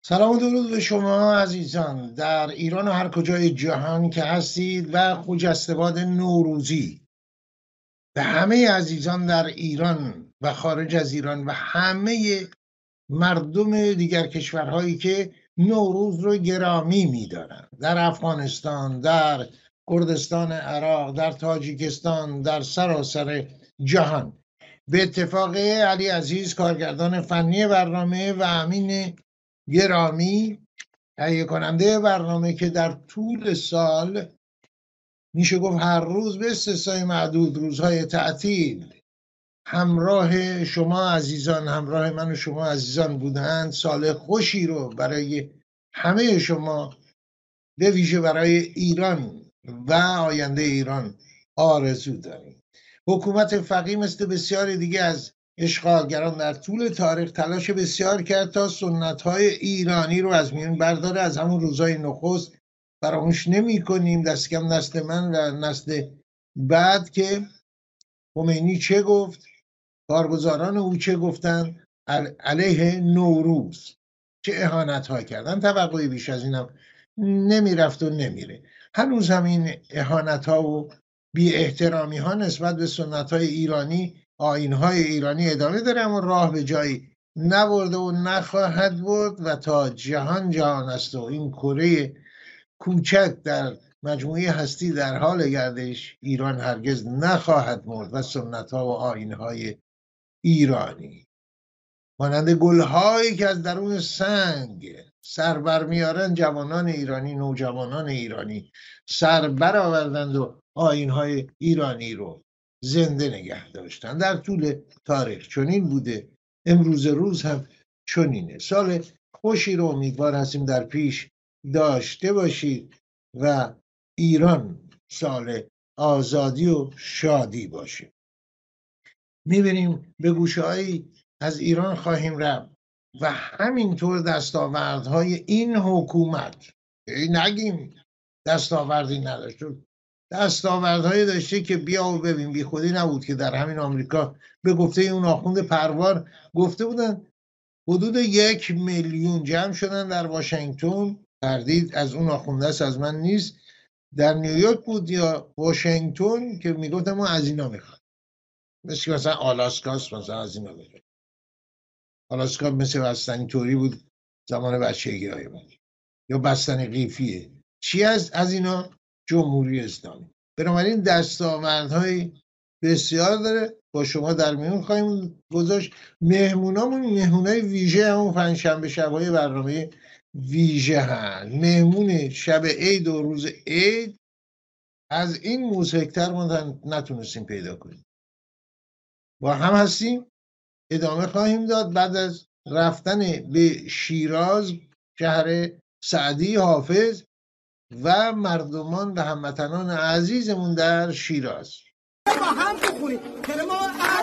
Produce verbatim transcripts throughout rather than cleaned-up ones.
سلام و درود به شما عزیزان در ایران و هر کجای جهان که هستید و خجسته‌باد نوروزی. به همه عزیزان در ایران و خارج از ایران و همه مردم دیگر کشورهایی که نوروز رو گرامی می‌دارند، در افغانستان، در کردستان عراق، در تاجیکستان، در سراسر جهان. به اتفاق علی عزیز کارگردان فنی برنامه و امین گرامی تهیه کننده برنامه که در طول سال میشه گفت هر روز به استثنای معدود روزهای تعطیل همراه شما عزیزان، همراه من و شما عزیزان بودند، سال خوشی رو برای همه شما به ویژه برای ایران و آینده ایران آرزو داریم. حکومت فقیه مثل بسیاری دیگه از اشغالگران در طول تاریخ تلاش بسیار کرد تا سنت‌های ایرانی رو از میون برداره. از همون روزهای نخست فراموش نمی کنیم، دست کم نسل من و نسل بعد، که خمینی چه گفت، کارگزاران او چه گفتن علیه نوروز، چه اهانت ها کردن. توقعی بیش از اینم نمی رفت و نمیره. هنوز هم این اهانت ها و بی احترامی ها نسبت به سنت های ایرانی، آیین های ایرانی ادامه داره، اما راه به جایی نبرده و نخواهد برد و تا جهان جهان است و این کره کوچک در مجموعه هستی در حال گردش، ایران هرگز نخواهد مرد و سنت ها و آیین های ایرانی مانند گلهایی که از درون سنگ سر بر میارن جوانان ایرانی، نوجوانان ایرانی سر بر آوردند و آیین‌های ایرانی رو زنده نگه داشتند. در طول تاریخ چنین بوده، امروز روز هم چنینه. سال خوشی رو امیدوار هستیم در پیش داشته باشید و ایران سال آزادی و شادی باشه. میبینیم به گوشه‌هایی از ایران خواهیم رفت و همینطور دستاوردهای این حکومت، نگیم دستاوردی نداشت، دستاوردهایی داشته که بیا و ببین. بی خودی نبود که در همین آمریکا به گفته اون آخوند پروار گفته بودن حدود یک میلیون جمع شدن در واشنگتن. تردید از اون آخونده است، از من نیست. در نیویورک بود یا واشنگتن که میگفتن ما از اینا میخواد، مثل مثلا آلاسکاست، مثلا از اینا میخواد. آلاسکا مثل بستنی توری بود زمان بچگی های من، یا بستنی قیفیه. چی از از اینا؟ جمهوری اسلامی. بنابراین دستاوردهای بسیار داره، با شما در میون خواهیم گذاشت. مهمونامون مهمونای ویژه، همون پنجشنبه شبای برنامه ویژه هست. مهمون شب عید و روز عید از این موسیقی‌تر ما نتونستیم پیدا کنیم. با هم هستیم، ادامه خواهیم داد بعد از رفتن به شیراز، شهر سعدی حافظ و مردمان و هموطنان عزیزمون در شیراز. با هم بخونیم کلمه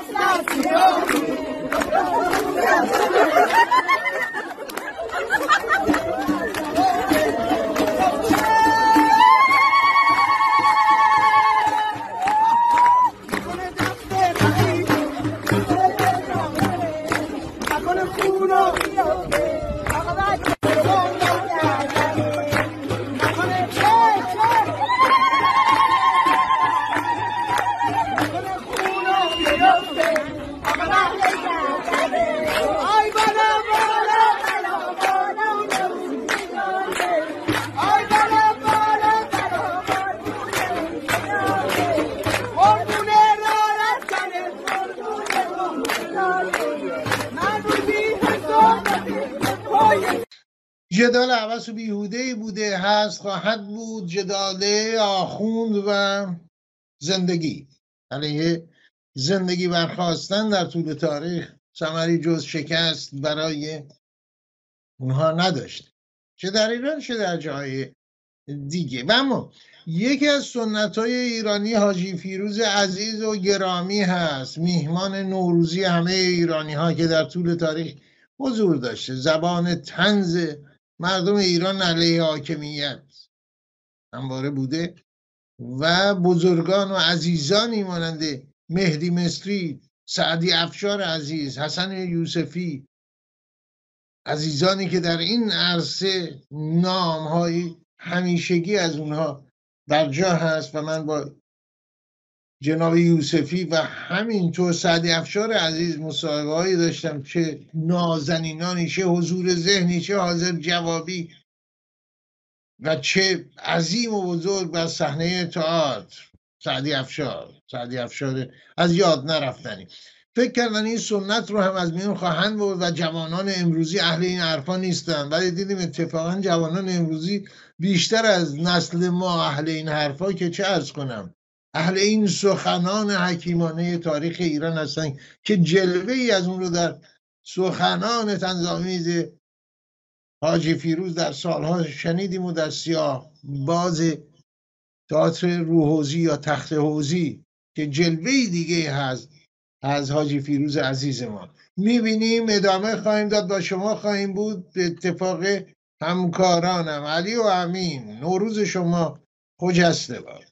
جدال عبث و بیهوده‌ای بوده، هست، خواهد بود. جدال آخوند و زندگی، علیه زندگی برخواستن در طول تاریخ ثمری جز شکست برای اونها نداشته، چه در ایران چه در جای دیگه. و اما یکی از سنت‌های ایرانی حاجی فیروز عزیز و گرامی هست، میهمان نوروزی همه ایرانی ها که در طول تاریخ حضور داشته. زبان طنز مردم ایران علیه حاکمیت همواره بوده و بزرگان و عزیزانی مانند مهدی مصری، سعدی افشار عزیز، حسن یوسفی عزیزانی که در این عرصه نام‌های همیشگی از اونها در جا هست و من با جناب یوسفی و همینطور سعدی افشار عزیز مصاحبه هایی داشتم، چه نازنینانی، چه حضور ذهنی، چه حاضر جوابی و چه عظیم و بزرگ بر صحنه تئاتر. سعدی افشار سعدی افشار از یاد نرفتنی. فکر کردن این سنت رو هم از میون خواهند برد و جوانان امروزی اهل این حرفا نیستن، ولی دیدیم اتفاقا جوانان امروزی بیشتر از نسل ما اهل این حرفا که چه عرض کنم اهل این سخنان حکیمانه تاریخ ایران هستن که جلوه ای از اون رو در سخنان طنزآمیز حاجی فیروز در سالها شنیدیم و در سیاه باز تئاتر روحوزی یا تخت حوزی که جلوه دیگه هست از حاجی فیروز عزیز ما میبینیم. ادامه خواهیم داد، با شما خواهیم بود به اتفاق همکارانم علی و امین. نوروز شما خجسته باد.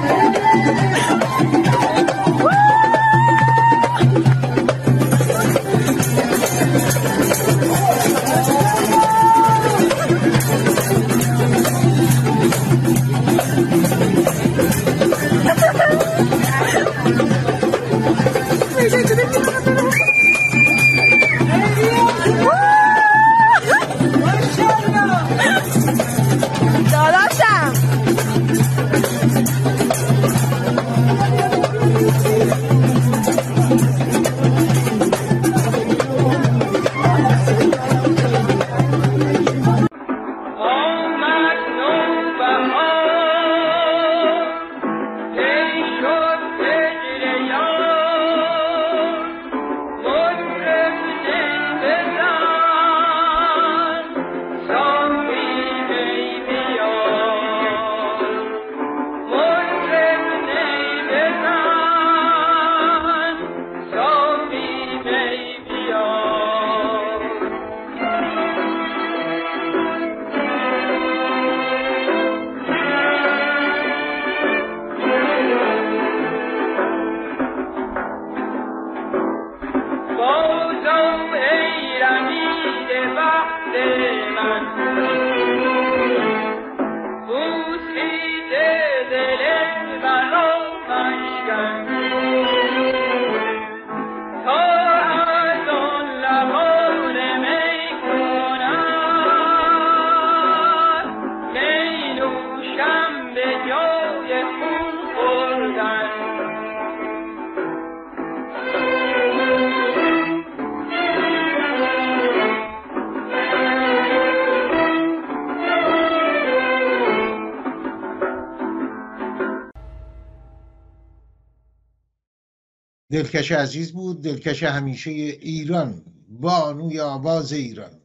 دلکش عزیز بود، دلکش همیشه ایران، بانوی آواز ایران،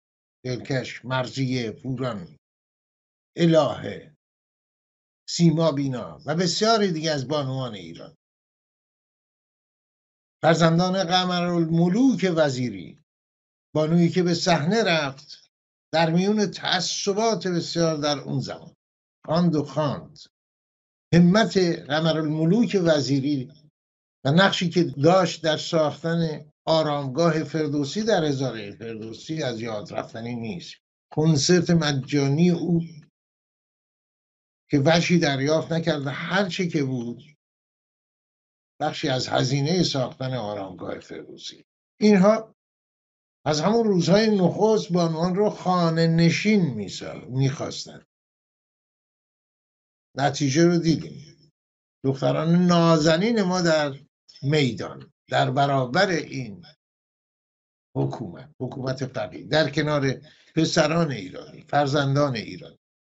دلکش مرضیه پوران، الهه، سیما بینا و بسیاری دیگه از بانوان ایران. فرزندان قمرالملوک وزیری، بانویی که به صحنه رفت در میون تعصبات بسیار در اون زمان، خواند و خواند. همت قمرالملوک وزیری و نقشی که داشت در ساختن آرامگاه فردوسی در هزاره فردوسی از یاد رفتنی نیست. کنسرت مجانی او که وجهی دریافت نکرد و هر چی که بود بخشی از هزینه ساختن آرامگاه فردوسی. اینها از همون روزهای نخست بانوان رو خانه نشین میخواستن. نتیجه رو دیدیم. دختران نازنین ما در میدان در برابر این حکومت حکومت فقیه در کنار پسران ایرانی، فرزندان ایران،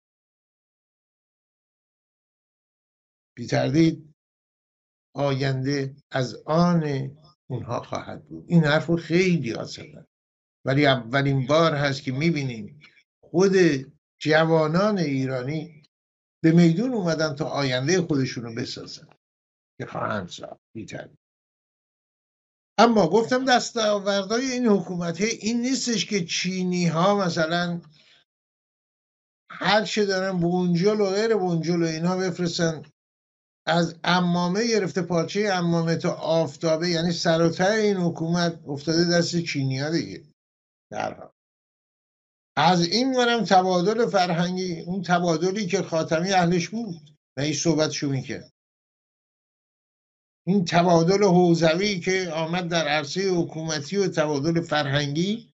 بی تردید آینده از آن اونها خواهد بود. این حرف رو خیلی ها زدن، ولی اولین بار هست که میبینیم خود جوانان ایرانی به میدون اومدن تا آینده خودشون رو بسازن که خواهند ساخت. بی تردید. اما گفتم دستاوردهای این حکومت این نیستش که چینی ها مثلا هر چه دارن بونجل و غیر بونجل و اینا بفرستن، از عمامه گرفته پارچه عمامه تا آفتابه، یعنی سر و ته این حکومت افتاده دست چینی ها دیگه. در حال از این ورم تبادل فرهنگی، اون تبادلی که خاتمی اهلش بود و این صحبتشو میکرد، این تبادل حوزوی که آمد در عرصه حکومتی و تبادل فرهنگی،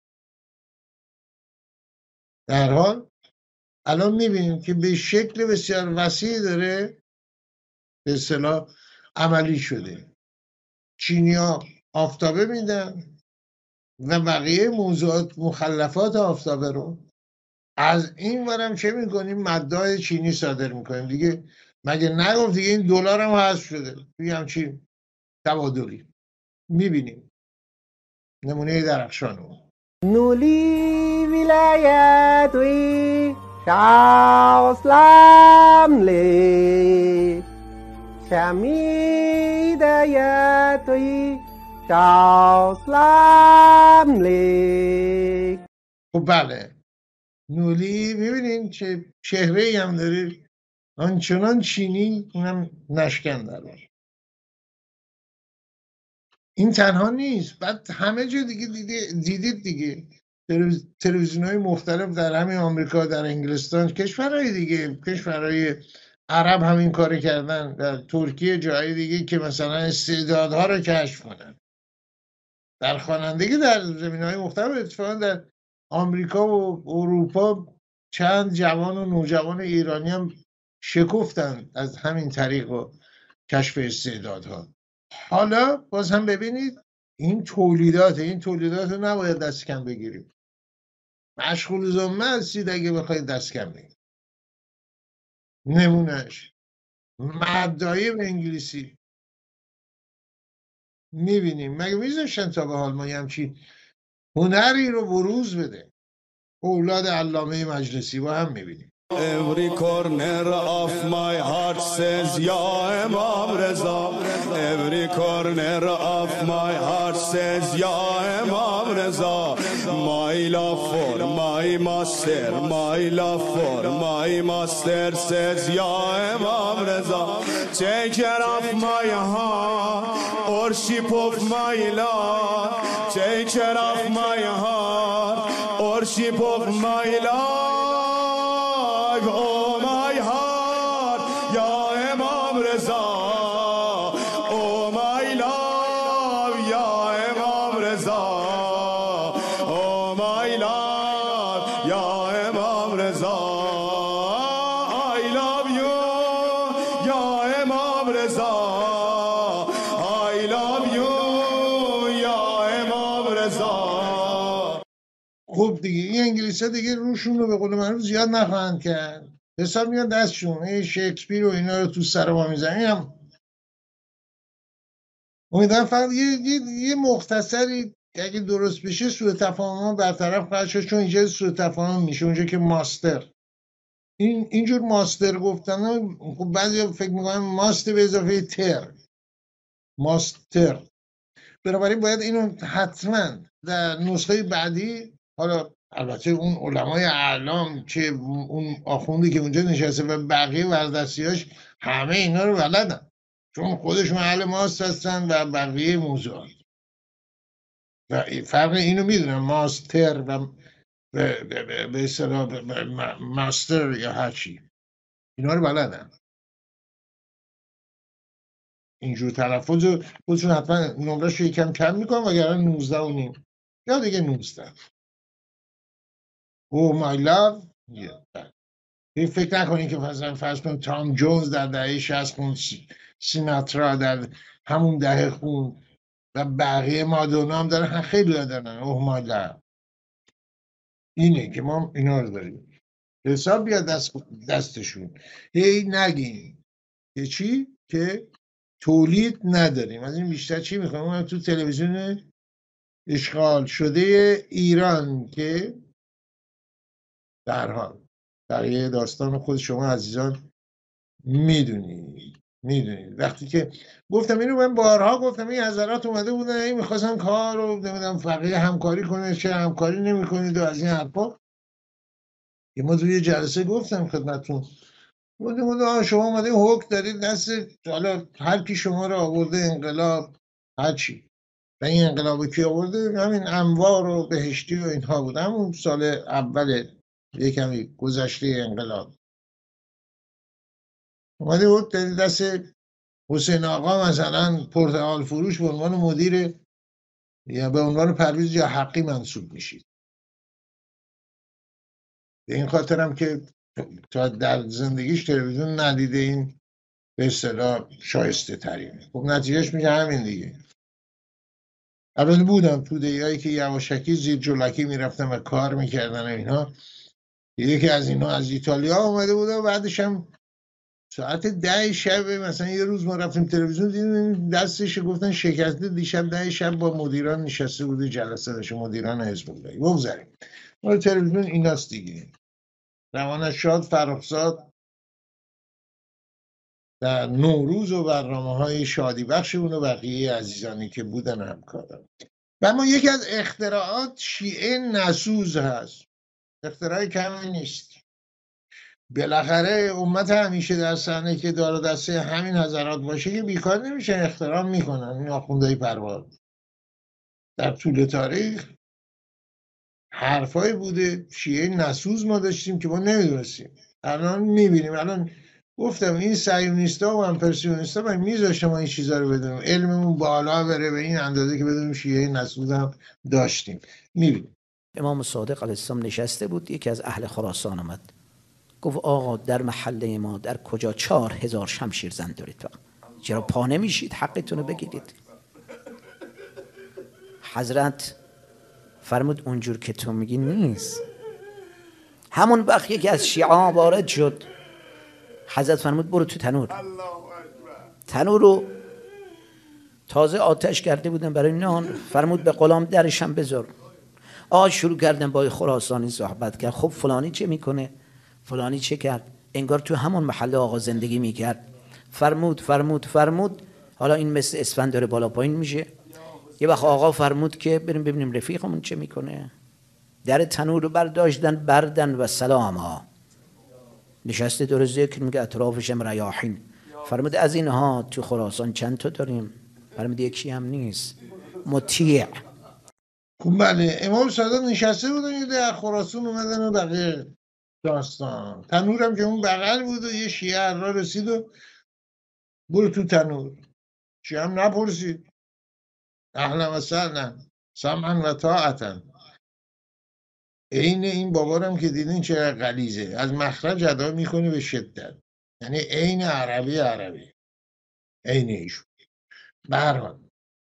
در حال الان میبینیم که به شکل بسیار وسیع داره به اصطلاح عملی شده. چینیا آفتابه میدن و بقیه موضوعات مخلفات آفتابه رو از این ورم چه میکنیم؟ مدای چینی صادر میکنیم دیگه. مگه نگفت دیگه این دلار هم حذف شده توی همچین تبادلی؟ میبینیم نمونه درخشانو. نولی ولایتوی شاوسلام لی شمیدایتوی شاوسلام لی. خب بله، نولی میبینین چه چهره ای هم داره، آنچنان چینی، اونم نشکن داره. این تنها نیست، بعد همه جا دیگه دیده دیدید دیگه، تلویزیون های مختلف در همین آمریکا، در انگلستان، کشورهای دیگه، کشورهای عرب همین کار کردن، در ترکیه، جای دیگه که مثلا استعدادها رو کشف کنن در خوانندگی در زمینهای مختلف. اتفاقا در آمریکا و اروپا چند جوان و نوجوان ایرانی هم شکفتن از همین طریق و کشف استعدادها. حالا باز هم ببینید این تولیدات این تولیدات رو نباید دست کم بگیریم. مشغول زمه هستید اگه بخواید دست کم بگیرید. نمونهش مدعای به انگلیسی میبینیم، مگه میذاشتن تا به حال ما همچین هنری رو بروز بده؟ اولاد علامه مجلسی با هم میبینیم. Every corner of my heart says Ya Imam Reza. Every corner of my heart says Ya Imam Reza. My love for my master, my love for my master says Ya Imam Reza. Take care of my heart, worship of my Lord. Take care of my heart, worship of my Lord. Oh my heart, Ya Imam Reza. Oh my love, Ya Imam Reza. Oh my love, Ya Imam Reza. I love you, Ya Imam Reza. I love you, Ya Imam Reza. خب دیگه این انگلیسی ها دیگه روشون رو به قول معروف زیاد نخواهند کرد، حساب میاد دستشون. این شکسپیر و اینا رو تو سر ما میزنیم. هم امیدوارم فقط یه, یه, یه مختصری اگه درست بشه سوء تفاهم ها برطرف خواهد شد، چون اینجا سوء تفاهم میشه اونجا که ماستر، این اینجور ماستر گفتن خب بعضی فکر میکنن ماست به اضافه تر، ماستر. بنابراین باید اینو حتما در نسخه بعدی، حالا البته اون علمای اعلام که اون آخوندی که اونجا نشسته و بقیه وردستیاش همه اینا رو بلدن، چون خودشون اهل ماست هستن و بقیه موضوعات و فرق اینو میدونن، ماستر و به اصطلاح ماستر یا هرچی، اینا رو بلدن. اینجور تلفظ رو خودشون حتما نمرهش رو یکم کم میکنن وگرنه نوزده و نیم یا دیگه نوزده. او مای لاو. این فکر نکنین که مثلا فرض کن تام جونز در دهه شصت خون، سیناترا در همون دهه خون و بقیه مادونا هم دارن، خیلی دارن. اوه مای لاو. اینه که ما اینا رو داریم حساب بیاد دست دستشون. هی نگین که چی؟ که تولید نداریم. از این بیشتر چی میخوایم؟ اون تو تلویزیون اشغال شده ایران که در حال بقیه داستان خود شما عزیزان میدونید میدونید وقتی که گفتم اینو، من بارها گفتم این حضرات اومده بودن این میخواستن کار رو نمیدونم فقیه همکاری کنه، چه همکاری نمیکنید و از این حرفا. یه ما توی جلسه گفتم خدمتتون، بودیم شما اومده حکم دارید دست، حالا هر کی شما رو آورده انقلاب هرچی، و این انقلاب کی آورده؟ همین انوار و بهشتی و اینها بود، همون سال اول یک کمی گذشته انقلاب اومده بود دست حسین آقا مثلا پرتقال فروش به عنوان مدیر یا به عنوان پرویز یا حقی منصوب میشید. به این خاطرم که تا در زندگیش تلویزیون ندیده، این به اصطلاح شایسته ترینه. خب نتیجهش میشه همین دیگه. البته بودم تو دیایی که یواشکی زیر جلوکی میرفتن و کار میکردن و اینها. یکی از اینا از ایتالیا اومده بود و بعدش هم ساعت ده شب مثلا یه روز ما رفتیم تلویزیون دیدیم دستش گفتن شکسته، دیشب ده شب با مدیران نشسته بوده جلسه داشته، مدیران حزب الله. بگذاریم ما تلویزیون ایناست دیگه. روان شاد فرخزاد در نوروز و برنامه های شادی بخش اون و بقیه عزیزانی که بودن همکاران. و اما یکی از اختراعات شیعه نسوز هست، اختراع کمی نیست. بالاخره امت همیشه در صحنه که دار دسته همین حضرات باشه که بیکار نمیشه، اختراع میکنن. این آخوندهای پرواز در طول تاریخ حرفای بوده شیعه نسوز ما داشتیم که ما نمیدونستیم، الان میبینیم. الان گفتم این صهیونیستا و امپرسیونیستا باید میذاشتم ما این چیزا رو بدونیم، علممون بالا بره به این اندازه که بدونیم شیعه نسوز هم داشتیم. میبینیم امام صادق علیه السلام نشسته بود، یکی از اهل خراسان آمد گفت آقا در محله ما در کجا چهار هزار شمشیر زن دارید، چرا پا نمیشید حقتون رو بگیرید؟ حضرت فرمود اونجور که تو میگی نیست. همون وقت یکی از شیعه وارد شد، حضرت فرمود برو تو تنور. تنور رو تازه آتش کرده بودن برای نان، فرمود به غلام درشم بذار. آ شروع کردن با خراسانی صحبت کرد. خب فلانی چه میکنه؟ فلانی چه کرد؟ انگار تو همون محله آقا زندگی میکرد. فرمود فرمود فرمود حالا این مثل اسفند داره بالا پایین میشه. یه وقت آقا فرمود که بریم ببینیم رفیقمون چه میکنه. در تنور رو برداشتن بردن و سلام ها نشسته دور ذکر میگه اطرافشم ریاحین. فرمود از اینها تو خراسان چند تا داریم؟ فرمود یکی هم نیست، مطیع. خب بله، امام صادق نشسته بودن یه در خراسان اومدن و بقیه داستان. تنورم که اون بغل بود و یه شیعه را رسید و برو تو تنور. شیعه هم نپرسید، اهلا و سهلا سمعا و طاعتا. عین این بابارم که دیدین چه غلیظه، از مخرج ادا میکنه به شدت، یعنی عین عربی عربی عین ایشون. به هر حال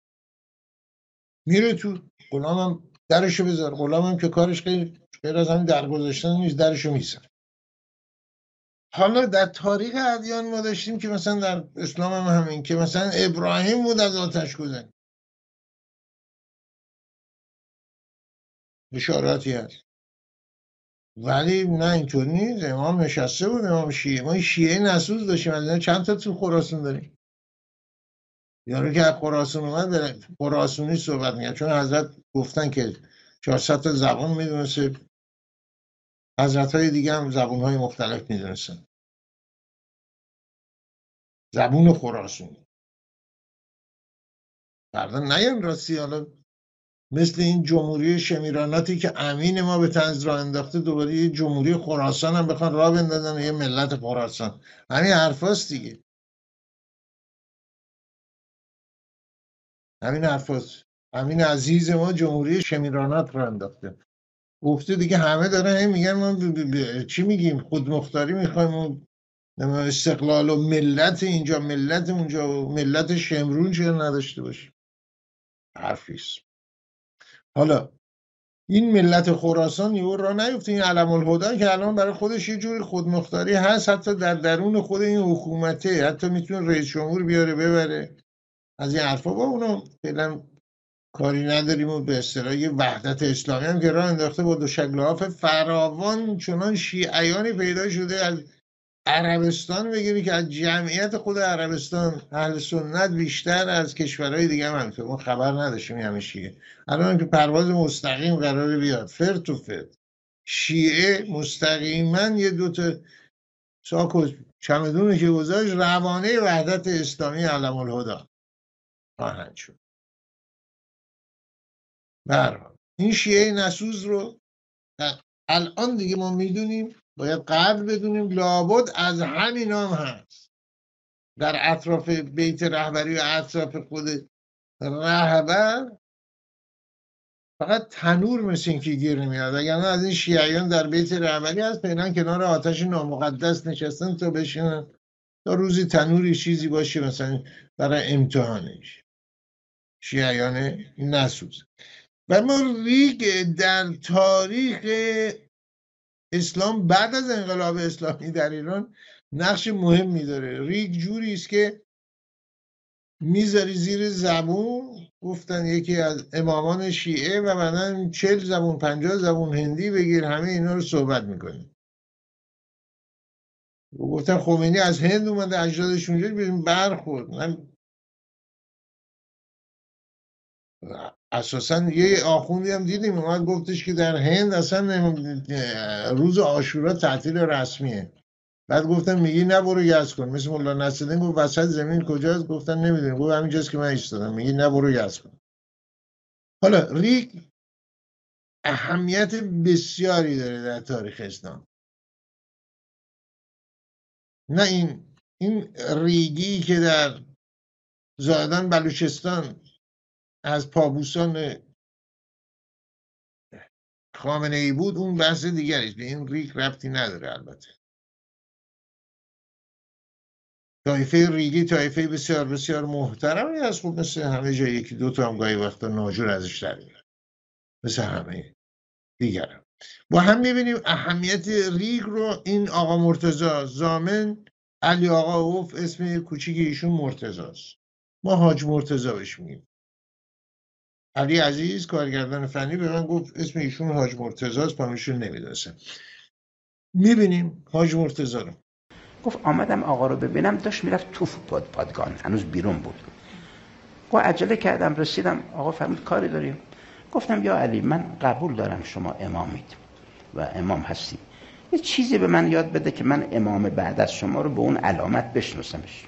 میره تو، غلامم درشو بذار. غلامم که کارش غیر غیر از همین در گذاشتن نیست، درشو میذاره. حالا در تاریخ ادیان ما داشتیم که مثلا در اسلام هم همین که مثلا ابراهیم بود از آتش گذشت، اشاراتی هست. ولی نه اینطور نیست. امام نشسته بود، امام شیعه. ما شیعه نسوز داشتیم، از اینا چند تا تو خراسان داریم. یارو که از خراسان اومد به خراسانی صحبت میگه، چون حضرت گفتن که چهارصد تا زبان میدونسته، حضرت های دیگه هم زبان های مختلف میدونستن. زبون خراسانی فردا نیان راستی. حالا مثل این جمهوری شمیراناتی که امین ما به طنز راه انداخته، دوباره یه جمهوری خراسان هم بخوان راه بندازن و یه ملت خراسان. همین حرفاست دیگه، همین حرفاست. همین عزیز ما جمهوری شمیرانات راه انداخته، گفته دیگه همه دارن هم میگن ما ب ب ب چی میگیم، خودمختاری میخوایم، استقلال و ملت اینجا ملت اونجا و ملت شمرون چرا نداشته باشیم. حرفیست. حالا این ملت خراسان یهو راه نیفته. این علم الهدی که الان برای خودش یه جوری خودمختاری هست، حتی در درون خود این حکومته، حتی میتونه رئیس جمهور بیاره ببره. از این حرفا با اونو فعلا کاری نداریم. و به اصطلاح یه وحدت اسلامی هم که راه انداخته با دو شکل‌ها فراوان، چنان شیعیانی پیدا شده از عربستان بگیری که از جمعیت خود عربستان اهل سنت بیشتر از کشورهای دیگه هم همینطور. ما خبر نداشتیم همه شیعه. الان که پرواز مستقیم قراره بیاد فر تو فر، شیعه مستقیما یه دوتا ساک و چمدونه که گذاشت روانه وحدت اسلامی علم الهدی خواهند شد. برحال این شیعه نسوز رو الان دیگه ما میدونیم، باید قدر بدونیم، لابد از همین هم هست در اطراف بیت رهبری و اطراف خود رهبر. فقط تنور مثل این که گیر نمیاد، وگرنه از این شیعیان در بیت رهبری هست فعلا کنار آتش نامقدس نشستن تا بشینن تا روزی تنوری چیزی باشه مثلا برای امتحانش. شیعیان نسوز. و ما ریگ در تاریخ اسلام بعد از انقلاب اسلامی در ایران نقش مهمی داره. ریگ جوری است که میذاری زیر زبون، گفتن یکی از امامان شیعه، و بعدن چل زبون پنجاه زبون هندی بگیر همه اینا رو صحبت میکنی. گفتن خمینی از هند اومده اجدادش اونجا بریم برخورد. من اساسا یه آخوندی هم دیدیم اومد گفتش که در هند اصلا روز عاشورا تعطیل رسمیه. بعد گفتن میگی نه برو گز کن، مثل مولا نصرالدین گفت وسط زمین کجاست، گفتن نمیدونیم، گفت همینجاست که من ایستادم، میگی نه برو گز کن. حالا ریگ اهمیت بسیاری داره در تاریخ اسلام. نه این این ریگی که در زادان بلوچستان از پابوسان خامنه ای بود اون بحث دیگریست، به این ریگ ربطی نداره. البته طایفه ریگی طایفه بسیار بسیار محترمی از خود، مثل همه جایی یکی دو تا هم گاهی وقتا ناجور ازش در میاد مثل همه دیگرم. با هم میبینیم اهمیت ریگ رو. این آقا مرتضی زامن، علی آقا اوف اسم کوچیک ایشون مرتضی‌ست، ما حاج مرتضی بهش میگیم. علی عزیز کارگردان فنی به من گفت اسم ایشون حاج مرتضی‌ست، پامیشون نمیدونستم. میبینیم حاج مرتضی رو. گفت آمدم آقا رو ببینم، داشت میرفت تو پاد پادگان، هنوز بیرون بود. گفت عجله کردم رسیدم، آقا فرمود کاری داریم؟ گفتم یا علی من قبول دارم شما امامید و امام هستی، یه چیزی به من یاد بده که من امام بعد از شما رو به اون علامت بشناسمش.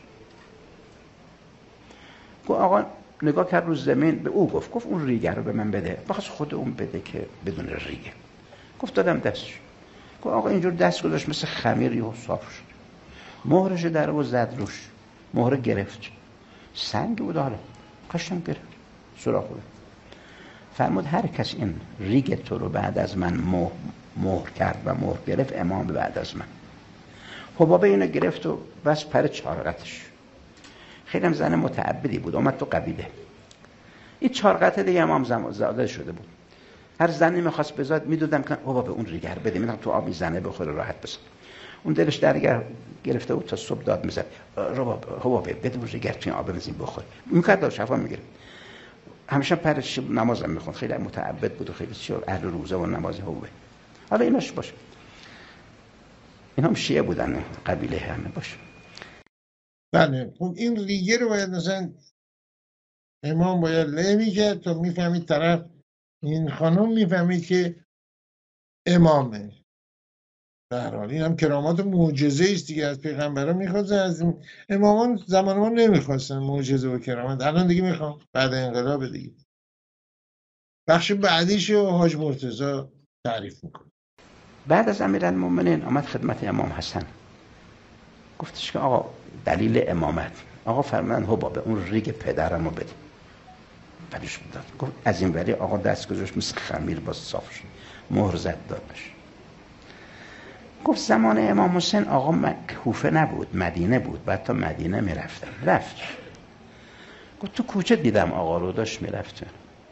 گفت آقا نگاه کرد رو زمین، به او گفت گفت اون ریگه رو به من بده، بخواست خود اون بده که بدون ریگه. گفت دادم دستش. گفت آقا اینجور دست گذاشت مثل خمیر یهو صاف شد، مهرش در و زد روش، مهر گرفت، سنگ بود حالا قشنگ گرفت سوراخ بود. فرمود هر کس این ریگ تو رو بعد از من مهر, مهر کرد و مهر گرفت امام بعد از من. حبابه اینو گرفت و بس پر چارقتش. خیلی هم زن متعبدی بود، اومد تو قبیله. این چارقت دیگه امام زاده شده بود، هر زنی میخواست بزاد میدودم که حبابه اون ریگر بده، میدونم تو آبی زنه بخوره راحت بسن. اون دلش درگر گرفته بود تا صبح داد میزد حبابه بده اون ریگر توی آب بنزین بخوره. میکرد شفا میگیره. همیشه پرش نمازم میخوند، خیلی متعبد بود و خیلی چیز اهل روزه و نمازی حبابه. حالا ایناش باشه، اینا هم شیعه بودن قبیله همه باشه. بله خب این ریگه رو باید مثلا امام باید له میکرد تا میفهمید طرف، این خانم میفهمید که امامه. در حال این هم کرامات معجزه است دیگه، از پیغمبران میخواستن، از امامان زمان ما نمیخواستن معجزه و کرامت، الان دیگه میخوام بعد انقلاب دیگه. بخش بعدیش رو حاج مرتضی تعریف میکنه. بعد از امیرالمومنین آمد خدمت امام حسن، گفتش که آقا دلیل امامت. آقا فرمودن حبابه اون ریگ پدرمو بده. بعدش داد. گفت از این ولی آقا دست گذاشت مثل خمیر باز صاف شد، مهر زد دادش. گفت زمان امام حسین آقا کوفه نبود، مدینه بود، بعد تا مدینه میرفتم. رفت گفت تو کوچه دیدم آقا رو داشت میرفت.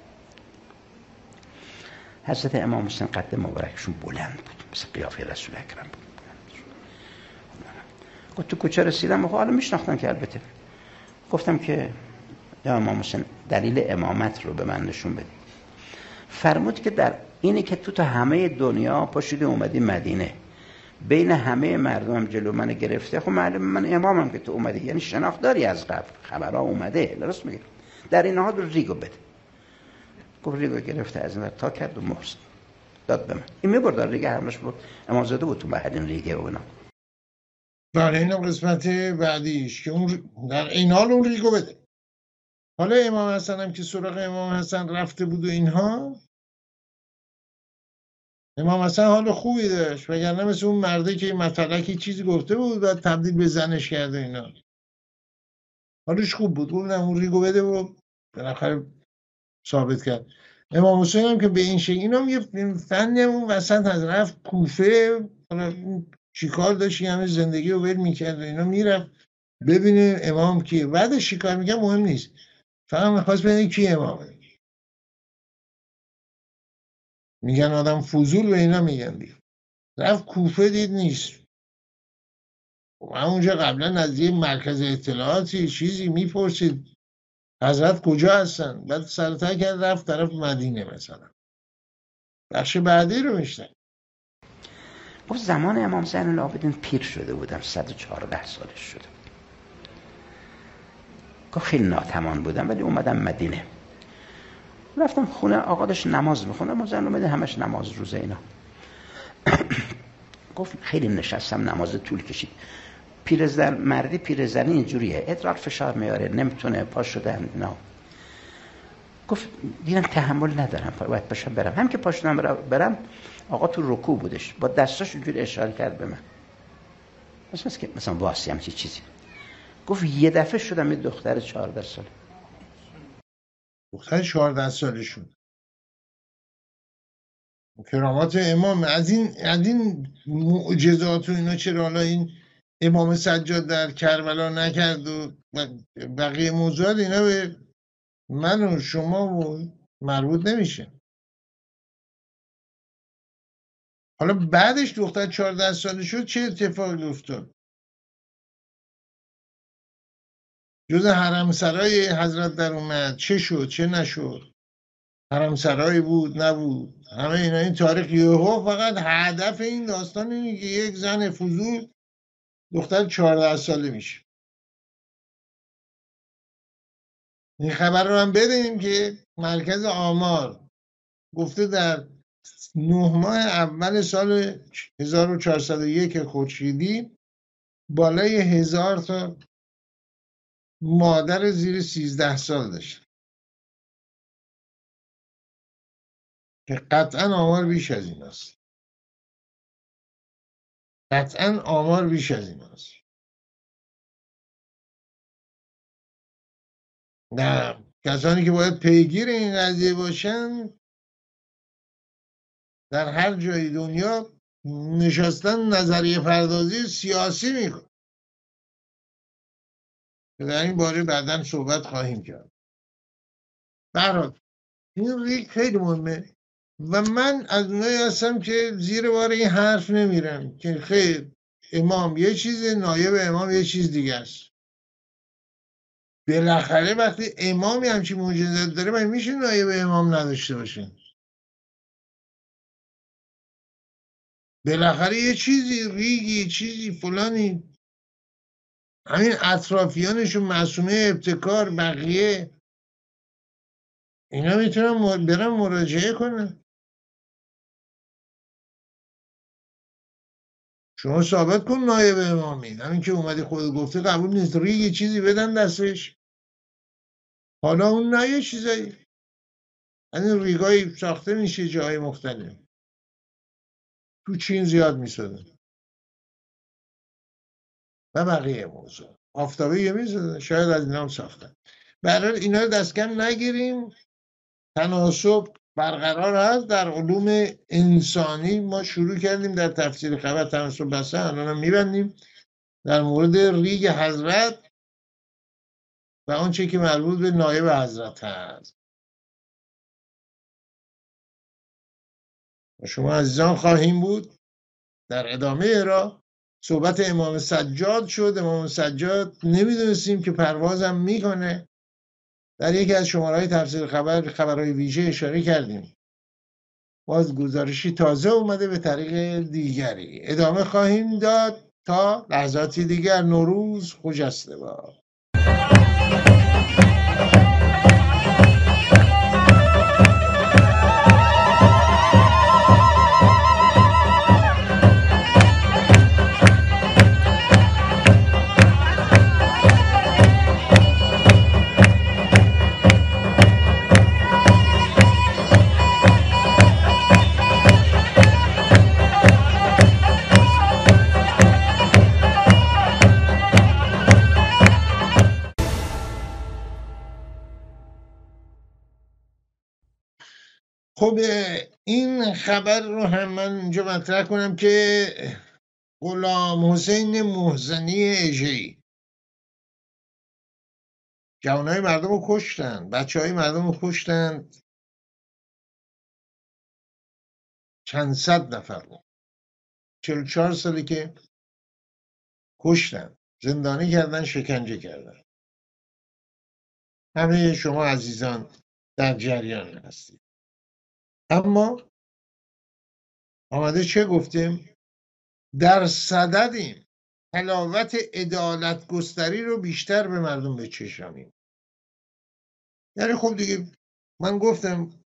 حضرت امام حسین قد مبارکشون بلند بود، مثل قیافه رسول اکرم بود. گفت تو کوچه رسیدم، آقا حالا میشناختم که البته. گفتم که یا امام حسین دلیل امامت رو به من نشون بده. فرمود که در اینه که تو تا همه دنیا پاشیدی اومدی مدینه، بین همه مردم جلو من گرفته، خب معلومه من امامم که تو اومدی، یعنی شناخت داری از قبل، خبرها اومده. درست میگه. در این حال ریگو بده. گفت ریگو گرفته از این تا کرد و مهر داد به من. این میبرد ریگ همش بود، امام زاده بود تو محل این ریگه و اینا. بله اینم قسمت بعدیش که اون در این حال اون ریگو بده. حالا امام حسن هم که سراغ امام حسن رفته بود و اینها، امام حسن حال خوبی داشت، وگرنه مثل اون مرده که مطلقی چیزی گفته بود بعد تبدیل به زنش کرده اینا. حالش خوب بود، گفتم اون ریگو بده و بالاخره ثابت کرد. امام حسین هم که به این شکل، اینا هم یه فنی هم اون وسط از رفت کوفه، حالا چیکار داشت همه زندگی رو ول میکرد و اینا، میرفت ببینه امام کیه. بعدش چیکار میگه مهم نیست، فقط میخواست ببینه کی امامه. میگن آدم فضول و اینا میگن دیگه. رفت کوفه دید نیست. همونجا قبلا از یه مرکز اطلاعاتی چیزی میپرسید حضرت کجا هستن، بعد سرطه کرد رفت طرف مدینه مثلا. بخش بعدی رو میشتن. گفت زمان امام زین العابدین پیر شده بودم، صد و چهارده سالش شده. گفت خیلی ناتوان بودم ولی اومدم مدینه. رفتم خونه آقا داشت نماز میخونه، امام زین العابدین همش نماز روزه اینا. گفت خیلی نشستم، نماز طول کشید. پیرزن مردی پیرزنی اینجوریه، ادرار فشار میاره، نمیتونه، پا شدن اینا. گفت دیدم تحمل ندارم، باید پاشم برم. هم که پا شدم برم، آقا تو رکوع بودش، با دستاش اینجوری اشاره کرد به من، مثلا که مثلا واسی هم چی چیزی. گفت یه دفعه شدم یه دختر چهارده ساله. دختر چهارده ساله شد. کرامات امام از این از این معجزات و اینا چرا حالا این امام سجاد در کربلا نکرد و بقیه موضوعات اینا به من و شما و مربوط نمیشه. حالا بعدش دختر چهارده ساله شد چه اتفاقی افتاد؟ جز حرم سرای حضرت در اومد، چه شد چه نشد، حرم سرای بود نبود، همه اینا این تاریخ یهو فقط هدف این داستان اینه که یک زن فضول دختر چهارده ساله میشه. این خبر رو هم بدیم که مرکز آمار گفته در نه ماه اول سال هزار و چهارصد و یک خورشیدی بالای هزار تا مادر زیر سیزده سال داشت که قطعا آمار بیش از این است. قطعا آمار بیش از این است. نه کسانی که باید پیگیر این قضیه باشن در هر جای دنیا نشستن نظریه پردازی سیاسی میکن. در این باره بعداً صحبت خواهیم کرد. برات این ریگ خیلی مهمه و من از اونایی هستم که زیر بار این حرف نمیرم که خیر امام یه چیزه، نایب امام یه چیز دیگه است. بالاخره وقتی امامی همچین معجزات داره من میشه نایب امام نداشته باشه؟ بالاخره یه چیزی ریگی چیزی فلانی، همین اطرافیانشون معصومه ابتکار بقیه اینا میتونن برن مراجعه کنن. شما ثابت کن نایب امامی، همین که اومدی خود گفته قبول نیست، ریگی چیزی بدن دستش. حالا اون نه یه چیزایی از این ریگایی ساخته میشه جای مختلف، تو چین زیاد میسازن و بقیه موضوع آفتابه یه میسازن، شاید از اینا هم ساختن. برای اینا دست کم نگیریم. تناسب برقرار هست در علوم انسانی. ما شروع کردیم در تفسیر خبر تناسب بسته، الان هم میبندیم در مورد ریگ حضرت و آنچه که مربوط به نایب حضرت هست. و شما عزیزان خواهیم بود در ادامه را. صحبت امام سجاد شد. امام سجاد نمیدونستیم که پروازم میکنه. در یکی از شماره‌های تفسیر خبر خبرهای ویژه اشاره کردیم. باز گزارشی تازه اومده به طریق دیگری. ادامه خواهیم داد تا لحظاتی دیگر. نوروز خجسته باد. خب این خبر رو هم من اینجا مطرح کنم که غلام حسین محزنی اژه‌ای جوانای مردم رو کشتن، بچه های مردم رو کشتن، چند صد نفر رو چهل و چهار سالی که کشتن، زندانی کردن، شکنجه کردن. همه شما عزیزان در جریان هستید. اما آمده چه گفتیم؟ در صددیم حلاوت عدالت گستری رو بیشتر به مردم بچشانیم. یعنی خب دیگه من گفتم،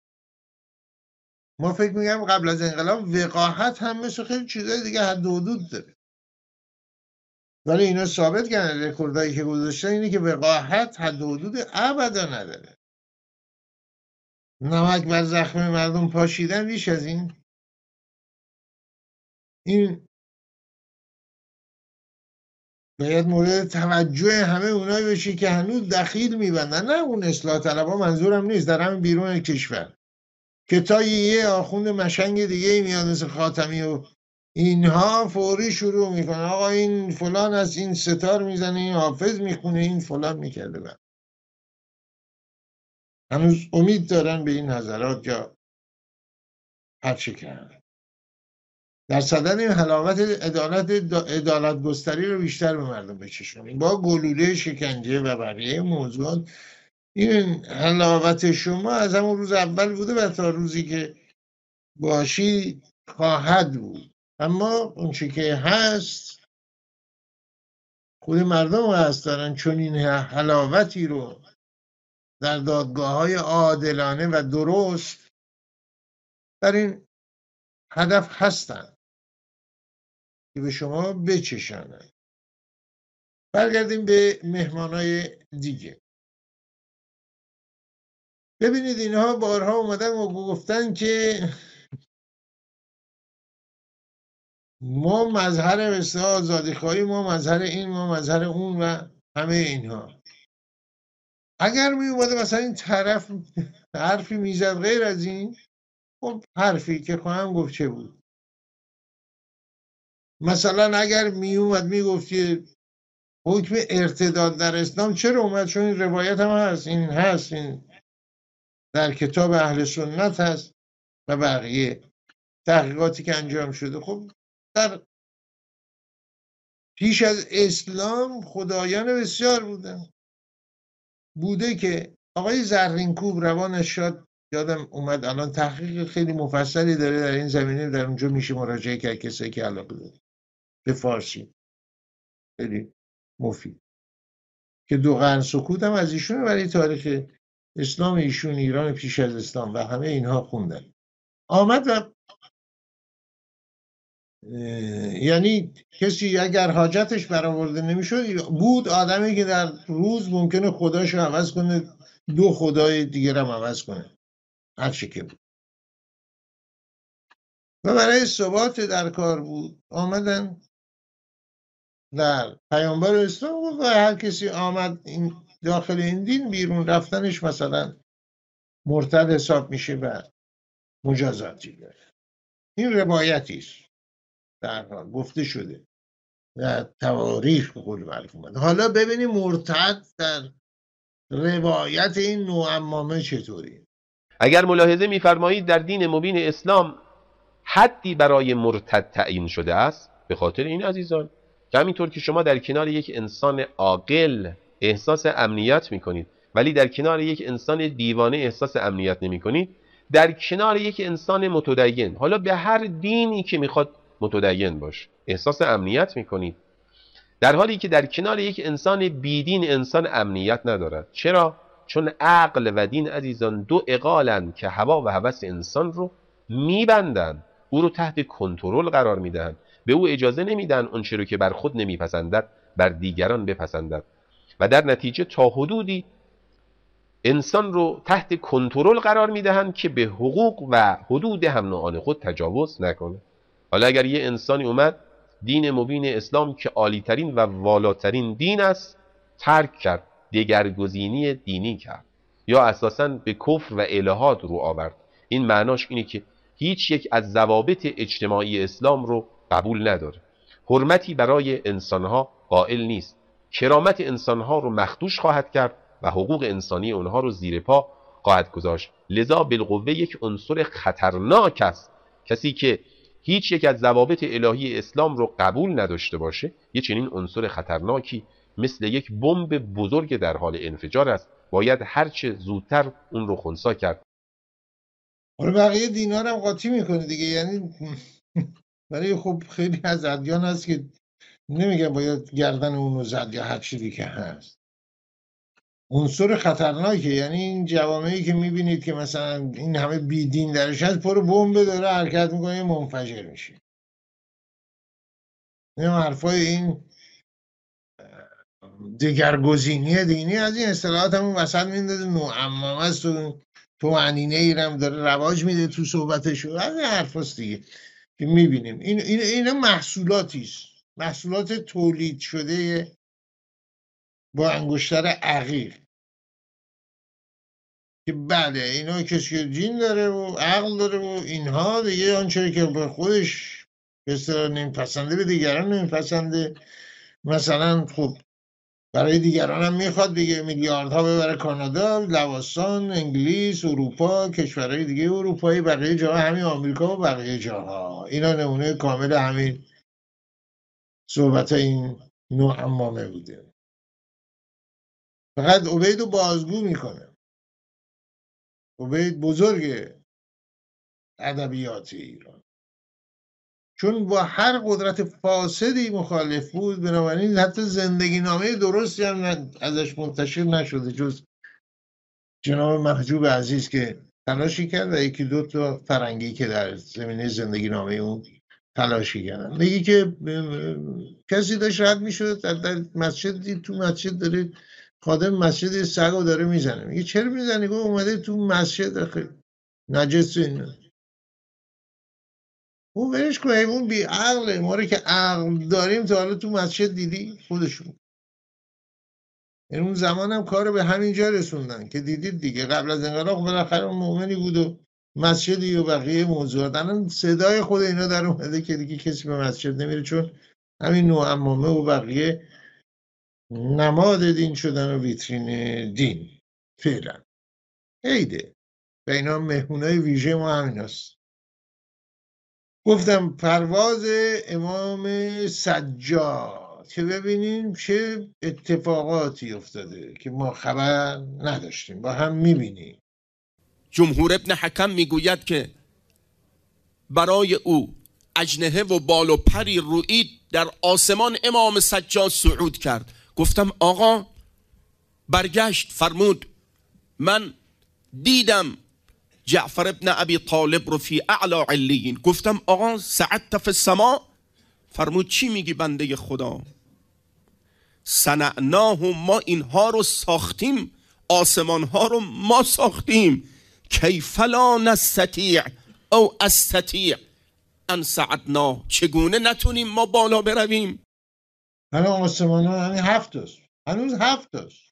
ما فکر میگم قبل از انقلاب وقاحت هم مثل خیلی چیزای دیگه حد و حدود داره، ولی اینا ثابت کردن، رکوردایی که گذاشتن اینه که وقاحت حد و حدود ابدا نداره. نمک بر زخم مردم پاشیدن بیش از این. این باید مورد توجه همه اونایی بشه که هنوز دخیل میبندن، نه اون اصلاح طلبها، منظورم نیست، در همین بیرون کشور که تا یه آخوند مشنگ دیگه میاد مثل خاتمی و اینها فوری شروع میکنه آقا این فلان از این ستار میزنه، این حافظ میخونه، این فلان میکرده. بر هنوز امید دارن به این حضرات یا هرچه کرد. در صدد این حلاوت عدالت عدالت گستری رو بیشتر به مردم بچشونیم با گلوله شکنجه و بقیه موضوعات. این حلاوت شما از همون روز اول بوده و تا روزی که باشی خواهد بود. اما اون چی که هست خود مردم هست دارن چون این حلاوتی رو در دادگاه های عادلانه و درست در این هدف هستن که به شما بچشانن. برگردیم به مهمانای دیگه. ببینید اینها بارها اومدن و گفتن که ما مظهر اصلاح آزادی خواهی، ما مظهر این، ما مظهر اون و همه اینها. اگر می اومده مثلا این طرف حرفی میزد غیر از این، خب حرفی که خواهم گفت چه بود. مثلا اگر می اومد می گفت که حکم ارتداد در اسلام چرا اومد، چون این روایت هم هست، این هست، این در کتاب اهل سنت هست و بقیه تحقیقاتی که انجام شده. خب در پیش از اسلام خدایان بسیار بودن، بوده که آقای زرینکوب روانش شد، یادم اومد الان، تحقیق خیلی مفصلی داره در این زمینه، در اونجا میشه مراجعه کرد کسی که علاقه داره به فارسی، خیلی مفید، که دو قرن سکوت هم از ایشونه، ولی تاریخ اسلام ایشون، ایران پیش از اسلام و همه اینها خوندن. آمد و یعنی کسی اگر حاجتش برآورده نمیشد، بود آدمی که در روز ممکنه خداشو عوض کنه، دو خدای دیگر هم عوض کنه، هر چی که بود، و برای ثبات در کار بود آمدن در پیامبر اسلام و هر کسی آمد این داخل این دین، بیرون رفتنش مثلا مرتد حساب میشه و مجازاتی داره. این روایتی است در حال گفته شده در تواریخ به قول معروف اومده. حالا ببینیم مرتد در روایت این نوعمامه چطوری. اگر ملاحظه می‌فرمایید در دین مبین اسلام حدی برای مرتد تعیین شده است، به خاطر این عزیزان که همینطور که شما در کنار یک انسان عاقل احساس امنیت می‌کنید ولی در کنار یک انسان دیوانه احساس امنیت نمی‌کنید، در کنار یک انسان متدین، حالا به هر دینی که میخواد متدین باش، احساس امنیت میکنید، در حالی که در کنار یک انسان بیدین انسان امنیت ندارد. چرا؟ چون عقل و دین عزیزان دو عقالن که هوا و هوس انسان رو میبندن، او رو تحت کنترل قرار میدن، به او اجازه نمیدن اون چیزی رو که بر خود نمیپسندد بر دیگران بپسندد، و در نتیجه تا حدودی انسان رو تحت کنترل قرار میدهند که به حقوق و حدود هم نوعان خود تجاوز نکنه. حالا اگر یه انسانی اومد دین مبین اسلام که عالی‌ترین و والاترین دین است ترک کرد، دگرگزینی دینی کرد، یا اساساً به کفر و الهات رو آورد، این معناش اینه که هیچ یک از ضوابط اجتماعی اسلام رو قبول نداره، حرمتی برای انسانها قائل نیست، کرامت انسانها رو مخدوش خواهد کرد و حقوق انسانی اونها رو زیر پا خواهد گذاشت. لذا بالقوه یک عنصر خطرناک است. کسی که هیچ یک از ضوابط الهی اسلام رو قبول نداشته باشه، یه چنین عنصر خطرناکی مثل یک بمب بزرگ در حال انفجار است. باید هرچه زودتر اون رو خنثی کرد. حالا بقیه دینا رو هم قاطی میکنه دیگه، یعنی برای خب خیلی از ادیان هست که نمیگن باید گردن اونو زد یا هر چیزی که هست. عنصر خطرناکه، یعنی این جوامعی که میبینید که مثلا این همه بیدین درش هست، پر بمب داره حرکت میکنه منفجر میشه. این حرفای این دگرگزینی دینی از این اصطلاحات همون وسط میندازه، معمم است و تو معنینه ایرم داره رواج میده تو صحبتشو، از این حرف هست دیگه که میبینیم. این این اینا محصولاتیست، محصولات تولید شده با انگشتر عقیق، که بله اینا کسی که جین داره و عقل داره و اینها دیگه، آنچه که به خودش به اصطلاح نمیپسنده به دیگران نمیپسنده. مثلا خب برای دیگران هم میخواد دیگه میلیاردها ببره کانادا، لواسان، انگلیس، اروپا، کشورهای دیگه اروپایی، بقیه جاها همین آمریکا و بقیه جاها. اینا نمونه کامل همین صحبت این نوع عمامه بوده. فقط عبید رو بازگو میکنه. عبید بزرگ ادبیات ایران، چون با هر قدرت فاسدی مخالف بود، بنابراین حتی زندگی نامه درستی هم ازش منتشر نشده جز جناب محجوب عزیز که تلاشی کرد و یکی دو تا فرنگی که در زمینه زندگی نامه اون تلاشی کردن. میگی که کسی داشت رد میشد در مسجد، تو مسجد داره خادم مسجد سگو داره میزنه. میگه چرا میزنی؟ گفت اومده تو مسجد اخی نجس اینا. اون برش که اون بی عقله، ما رو که عقل داریم تا حالا تو مسجد دیدی؟ خودشون این اون زمان هم کار به همین جا رسوندن که دیدید دیگه. قبل از انقلاب بالاخره مؤمنی بود و مسجدی و بقیه موضوعات. الان صدای خود اینا در اومده که دیگه کسی به مسجد نمیره، چون همین نوع عمامه و بقیه نماد دین شدن و ویترین دین فعلا. عیده و اینا مهمونای ویژه ما همین هست. گفتم پرواز امام سجاد که ببینیم چه اتفاقاتی افتاده که ما خبر نداشتیم، با هم میبینیم. جمهور ابن حکم میگوید که برای او اجنحه و بال و پری رویید در آسمان امام سجاد صعود کرد. گفتم آقا، برگشت فرمود من دیدم جعفر ابن ابی طالب رو فی اعلی علیین. گفتم آقا سعدت فی السما؟ فرمود چی میگی بنده خدا؟ صنعناه، ما اینها رو ساختیم، آسمان ها رو ما ساختیم. کیف لا نستطیع او استطیع ان صعدنا، چگونه نتونیم ما بالا برویم؟ الان آسمان ها همین هفت است، هنوز هفت است.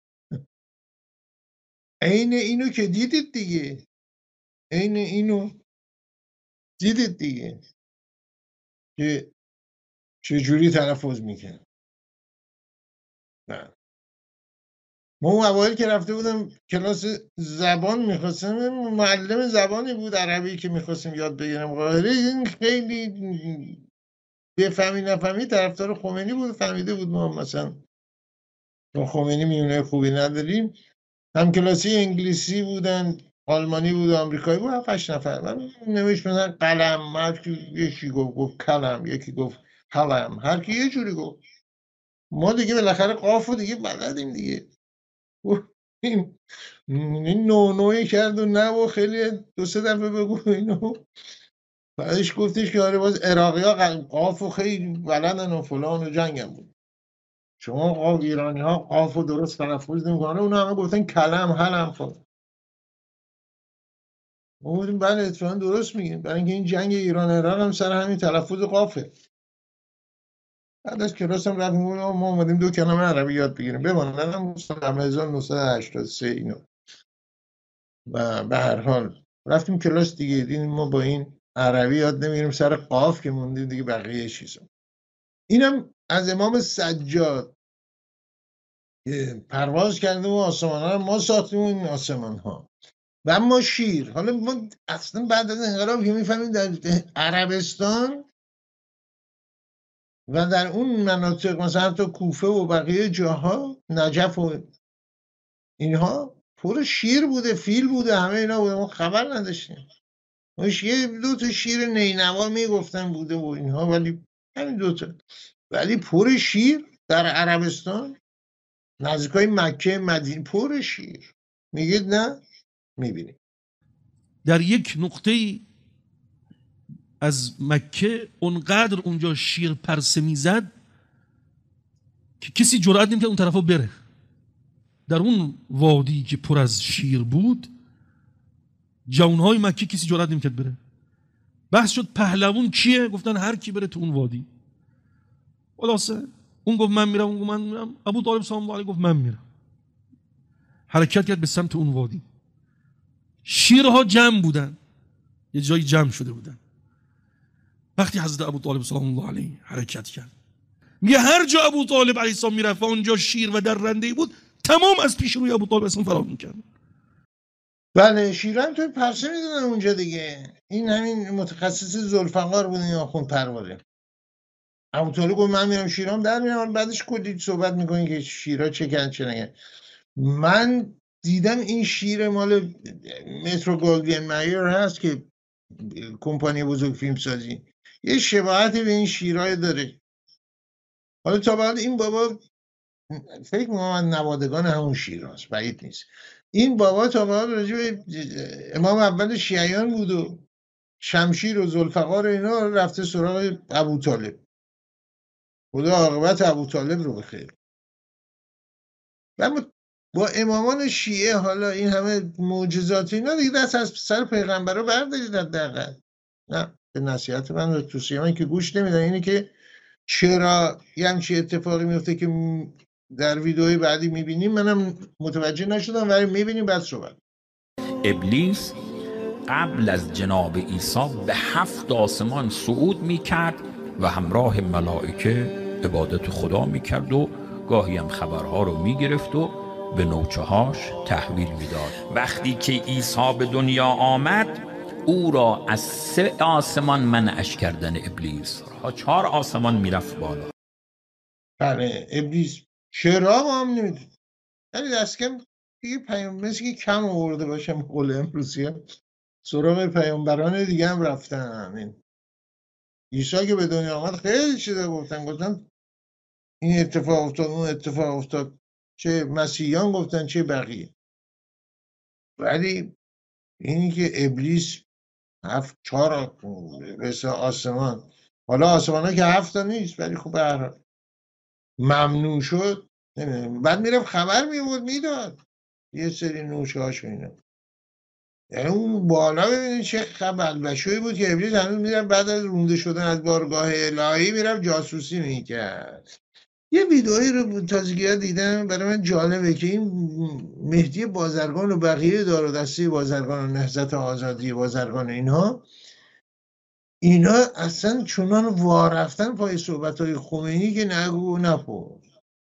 عین اینو که دیدید دیگه، عین اینو دیدید دیگه که چجوری تلفظ میکنه. نه ما اون اوایل که رفته بودم کلاس زبان میخواستم، معلم زبانی بود عربی که میخواستم یاد بگیرم قاهره، این خیلی بفهمی نفهمی طرفدار خمینی بود. فهمیده بود ما مثلا با خمینی میونه خوبی نداریم. هم کلاسی انگلیسی بودن، آلمانی بود، آمریکایی بود، هفت نفر. من نوشت مثلا قلم، هر کی یکی گفت گفت کلم، یکی گفت حلم، هر کی یه جوری گفت. ما دیگه بالاخره قافو دیگه بلدیم دیگه. این نو نوی کرد و نه و خیلی دو سه دفعه بگو اینو. بعدش گفتش که آره باز عراقی ها قافو خیلی بلدن و فلان و جنگم بود. شما قاف ایرانی ها قافو درست تلفظ نمیکنن، اونا همه گفتن کلم حلم فلان. ما بودیم بله اتفاقا درست میگیم، برای اینکه این جنگ ایران عراق هم سر همین تلفظ قافه. بعد از کلاس هم رفتیم ما اومدیم دو کلمه عربی یاد بگیریم. بماندن هم هزار و نهصد و هشتاد و سه اینو. و به هر حال رفتیم کلاس دیگه، دیدیم ما با این عربی یاد نمیگیریم، سر قاف که موندیم دیگه بقیه چیزا. اینم از امام سجاد که پرواز کردیم و آسمان ها ما ساختیم این آسمان ها. و اما شیر، حالا ما اصلا بعد از انقلاب که میفهمیم در عربستان و در اون مناطق مثلا تا کوفه و بقیه جاها، نجف و اینها، پر شیر بوده، فیل بوده، همه اینا بوده، ما خبر نداشتیم. یه دو تا شیر نینوا میگفتن بوده و اینها، ولی همین دو تا، ولی پر شیر در عربستان نزدیکای مکه مدینه پر شیر. میگید نه؟ میبینید در یک نقطه از مکه اونقدر اونجا شیر پرسه میزد که کسی جرئت نمیکرد اون طرفا بره. در اون وادی که پر از شیر بود، جوانهای مکه کسی جرئت نمیکرد بره. بحث شد پهلوان کیه؟ گفتن هر کی بره تو اون وادی. خلاصه اون گفت من میرم، اون گفت من میرم. ابو طالب سلام الله علیه گفت من میرم. حرکت کرد به سمت اون وادی. شیرها جمع بودن، یه جایی جمع شده بودن. وقتی حضرت ابو طالب سلام الله علیه حرکت کرد، میگه هر جا ابو طالب علیه السلام میرفت و اونجا شیر و درنده بود، تمام از پیش روی ابو طالب اسم فرار میکرد. بله، شیران توی پرسه میدونن اونجا دیگه. این همین متخصص ذوالفقار بود، این آخوند پرواره. ابو طالب گفت من میرم شیرام در میرم. بعدش کلی صحبت میکنی که شیرها چه کردن چه نگن. من دیدم این شیر مال مترو گلدوین مایر هست که کمپانی بزرگ فیلم سازی، یه شباهتی به این شیرهای داره. حالا تا بعد این بابا فکر میکنم نوادگان همون شیر هست، بعید نیست. این بابا تا بعد راجع به امام اول شیعیان بود و شمشیر و ذوالفقار و اینا، رفته سراغ ابو طالب. خدا عاقبت ابو طالب رو بخیر. و با امامان شیعه حالا این همه معجزات اینا دیگه دست از سر پیغمبر رو بردارید حداقل. نه به نصیحت من رو توصیه من که گوش نمیدن. اینی که چرا یه همچین اتفاقی میفته که در ویدئوی بعدی میبینیم، منم متوجه نشدم، ولی میبینیم بعد صحبت. ابلیس قبل از جناب عیسی به هفت آسمان صعود میکرد و همراه ملائکه عبادت خدا میکرد و گاهی هم خبرها رو میگرفت و به نوچهاش تحویل میداد. وقتی که عیسی به دنیا آمد، او را از سه آسمان منعش کردن ابلیس، چهار آسمان میرفت بالا. بله، ابلیس چرا هم نمیدونم، ولی دست کم دیگه پیام مثل که کم آورده باشم قول امروزی هم سراغ پیامبران دیگه هم رفتن. همین عیسی که به دنیا آمد خیلی چیزا گفتن، گفتن این اتفاق افتاد اون اتفاق افتاد، چه مسیحیان گفتن چه بقیه. ولی اینی که ابلیس هفت چهار مثل آسمان، حالا آسمان ها که هفت تا نیست ولی خب به هر حال ممنوع شد. بعد میرفت خبر میورد میداد یه سری نوشه هاش اینا. یعنی اون بالا ببینید چه خبر بشوی بود که ابلیس هنوز میرفت بعد از رونده شدن از بارگاه الهی میرفت جاسوسی میکرد. یه ویدئویی رو تازگی ها دیدم، برای من جالبه که این مهدی بازرگان و بقیه دار و دسته بازرگان و نهضت آزادی بازرگان اینها اینا اصلا چنان وارفتن پای صحبت های خمینی که نگو نپرس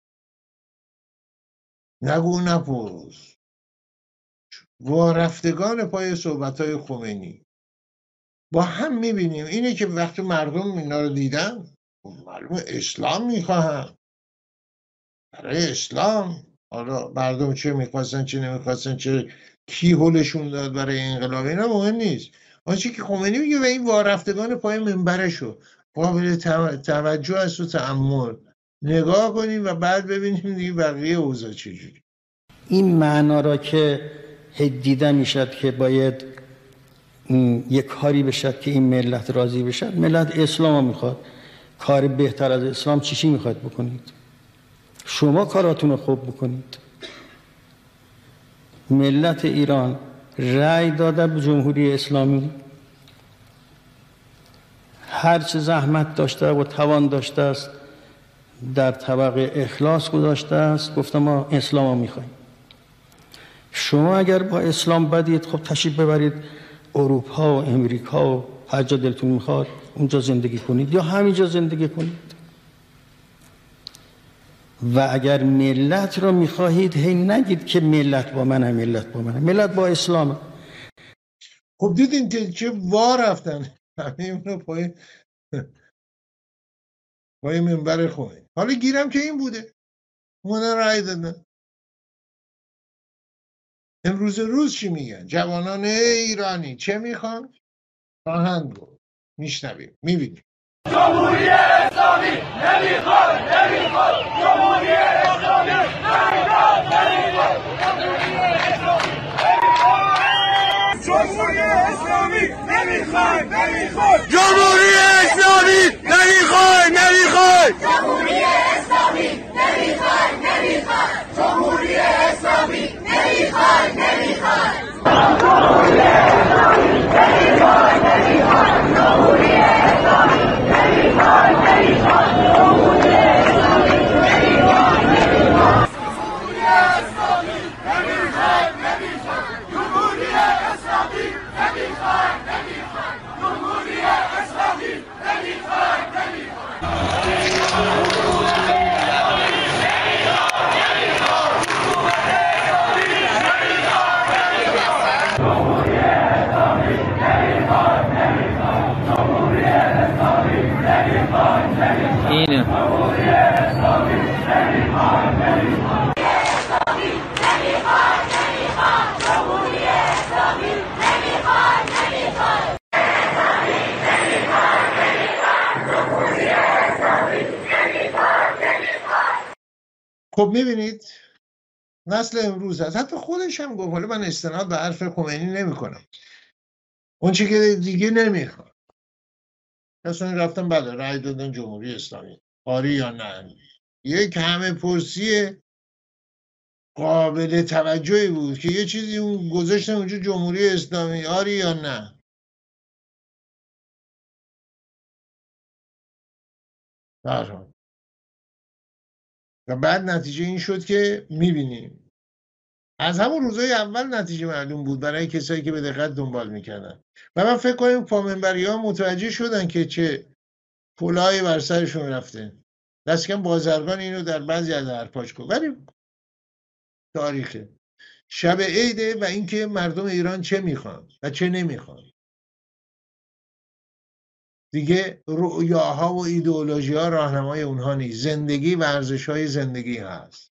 نگو نپرس وارفتگان پای صحبت های خمینی. با هم میبینیم اینه که وقتی مردم اینا رو دیدن معلومه اسلام میخواهن، برای اسلام. حالا مردم چه میخواستن چه نمیخواستن چه کی هولشون داد برای انقلاب اینا مهم نیست. آنچه که خمینی میگه و این وارفتگان پای منبرشو قابل توجه است و تأمل نگاه کنیم و بعد ببینیم دیگه بقیه اوضاع چجوری. این معنا را که دیده میشد که باید یک کاری بشد که این ملت راضی بشد، ملت اسلام میخواد، کار بهتر از اسلام چی چی میخواد بکنید؟ شما کاراتون رو خوب بکنید. ملت ایران رأی داده به جمهوری اسلامی، هرچه زحمت داشته و توان داشته است در طبق اخلاص گذاشته است، گفته ما اسلام رو میخواییم. شما اگر با اسلام بدید خب تشریف ببرید اروپا و امریکا و هر جا دلتون میخواد اونجا زندگی کنید یا همینجا زندگی کنید. و اگر ملت رو میخواهید هی نگید که ملت با منه، ملت با منه، ملت با اسلامه. خب دیدین که چه وا رفتن همه اونو پای پای منبر خمینی. حالا گیرم که این بوده، اونا رأی دادن. امروز روز چی میگن جوانان ایرانی؟ چه میخوان؟ خواهند گفت. میشنویم، میبینیم. جمهوری اسلامی نمیخواد، نمیخواد. جمهوری اسلامی نمیخواد، نمیخواد. جمهوری اسلامی نمیخواد، نمیخواد. جمهوری اسلامی نمیخواد، نمیخواد. جمهوری اسلامی نمیخواد، نمیخواد. جمهوری اسلامی نمیخواد، نمیخواد. جمهوری اسلامی نمیخواد، نمیخواد. جمهوری اسلامی نمیخواد، نمیخواد. جمهوری اسلامی نمیخواد، نمیخواد. جمهوری اسلامی نمیخواد، نمیخواد. جمهوری اسلامی نمیخواد، نمیخواد. جمهوری اسلامی نمیخواد، نمیخواد. اینه خب میبینید نسل امروز هست، حتی خودش هم گفت، حالا من استناد به حرف خمینی نمی کنم، اون چی که دیگه نمیخواد. کسانی رفتن بله رأی دادن جمهوری اسلامی، آری یا نه. یک همه پرسی قابل توجهی بود که یه چیزی اون گذاشتن اونجا جمهوری اسلامی، آری یا نه. برحال و بعد نتیجه این شد که میبینیم از همون روزهای اول نتیجه معلوم بود برای کسایی که به دقت دنبال میکردن. و من فکر کنم پامنبری ها متوجه شدن که چه پولای بر سرشون رفته. دست کم بازرگان اینو در بعضی از حرفاش گفت، ولی تاریخه. شب عیده و اینکه مردم ایران چه میخوان و چه نمیخوان. دیگه رؤیاها و ایدئولوژی ها راهنمای اونها نیست. زندگی و ارزش های زندگی هست.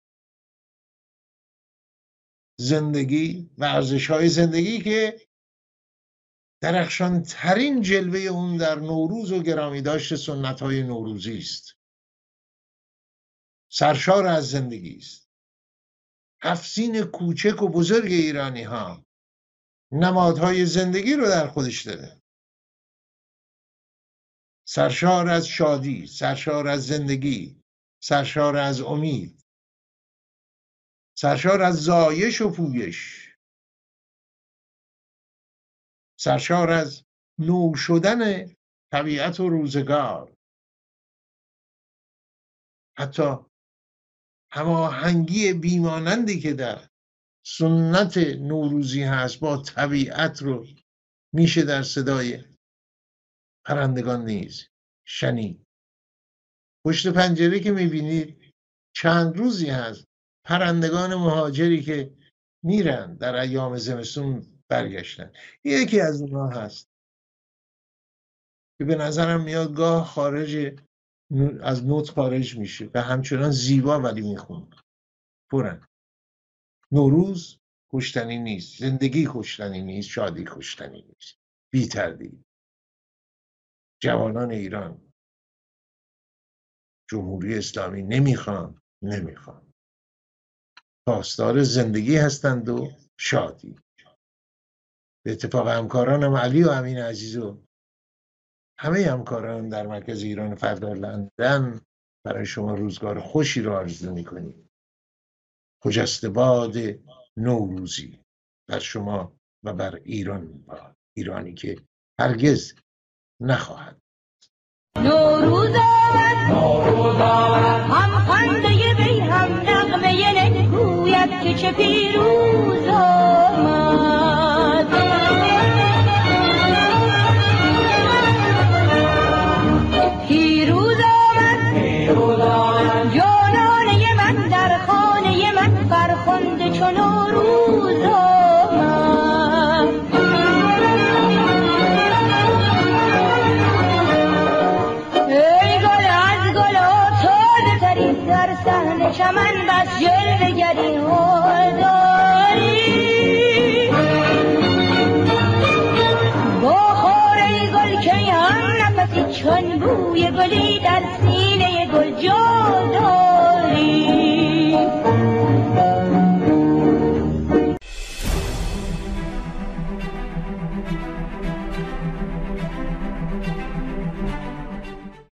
زندگی و ارزش های زندگی که درخشان ترین جلوه اون در نوروز و گرامی داشت سنت های نوروزی است. سرشار از زندگی است. افسین کوچک و بزرگ ایرانی ها نمادهای زندگی رو در خودش داره. سرشار از شادی، سرشار از زندگی، سرشار از امید، سرشار از زایش و پویش، سرشار از نو شدن طبیعت و روزگار. حتی هماهنگی بیمانندی که در سنت نوروزی هست با طبیعت رو میشه در صدای پرندگان نیز شنید. پشت پنجره که میبینید چند روزی هست پرندگان مهاجری که میرن در ایام زمستون برگشتن. یکی از اونها هست که به نظرم میاد گاه خارج از نوت خارج میشه و همچنان زیبا ولی میخونه. پرن نوروز کشتنی نیست، زندگی کشتنی نیست، شادی کشتنی نیست. بی تردید جوانان ایران جمهوری اسلامی نمیخوان، نمیخوان. پاسدار زندگی هستند و شادی. به اتفاق همکارانم علی و امین عزیز و همه همکاران در مرکز ایران فردار لندن برای شما روزگار خوشی را آرزو می‌کنیم. خجسته باد نوروزی بر شما و بر ایران باد. ایرانی که هرگز نخواهد. نوروز نوروز هم خنده بی هم نغمه نگوید که چه پیروز آمد. در سینه گل جا داری.